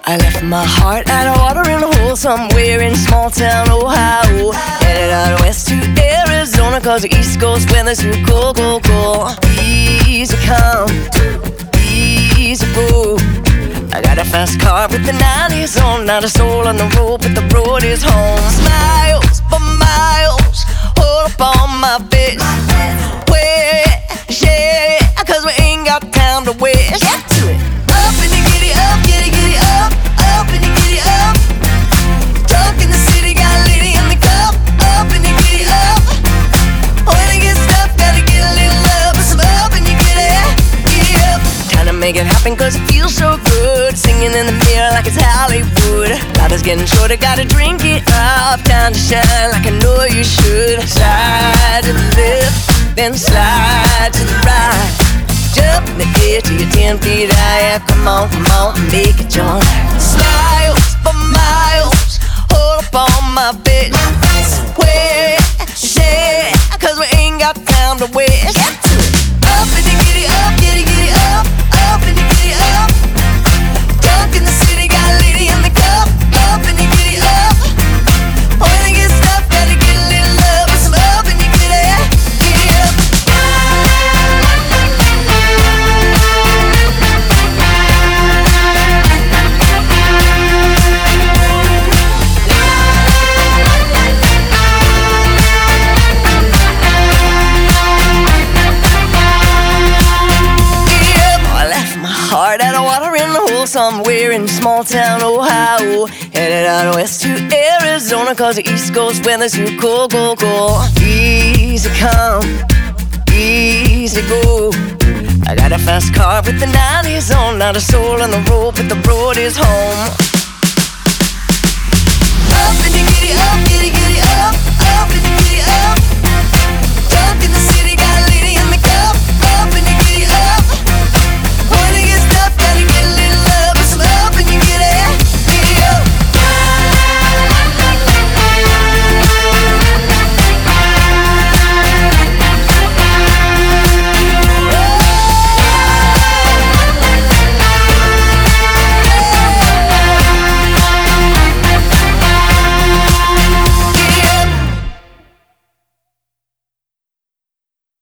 I left my heart at a watering hole somewhere in small town Ohio. Headed out west to Arizona, cause the East Coast weather's too cold, cold, cold. Easy come, easy go. I got a fast car with the 90s on, not a soul on the road, but the road is home. Smiles for miles, hold up on my bitch. Where, yeah, cause we ain't got time to waste. Get to it. Up and you get it up, get it up. Up and you get it up. Drunk in the city, got a lady in the cup. Up and you get it up. When I get stuck, gotta get a little love. But some up and you get it up. Time to make it happen cause it feels so good. Singing in the mirror like it's Hollywood. Life is getting shorter, gotta drink it up. Time to shine like I know you should. Slide to the left, then slide to the right. Jump in the air till you're 10 feet high. Come on, make it jump. Smiles for miles, hold up on my bitch. Where, yeah, cause we ain't got time to waste. Get to it. Up and you get it up, get it up. Up and you get it up. Drunk in the city, got a lady in the cup. Up and you get it up. When I get stuck, gotta get a little love. With some up and you get it up. Heart at a watering hole somewhere in small town Ohio. Headed out west to Arizona, cause the East Coast weather's too cold, cold, cold. Easy come, easy go. I got a fast car with the 90s on, not a soul on the road, but the road is home. Up and you get it up, get it up. Up and